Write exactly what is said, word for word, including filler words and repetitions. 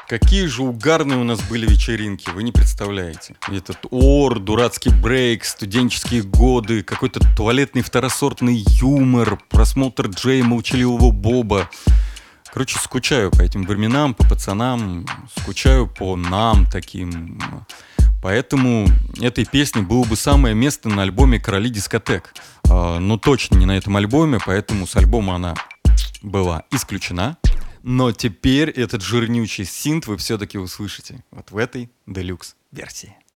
Какие же угарные у нас были вечеринки, вы не представляете. Этот ор, дурацкий брейк, студенческие годы, какой-то туалетный второсортный юмор, просмотр Джея Молчаливого Боба. Короче, скучаю по этим временам, по пацанам, скучаю по нам таким. Поэтому этой песне было бы самое место на альбоме «Короли дискотек». Но точно не на этом альбоме, поэтому с альбома она была исключена. Но теперь этот жирнючий синт вы все-таки услышите вот в этой делюкс-версии.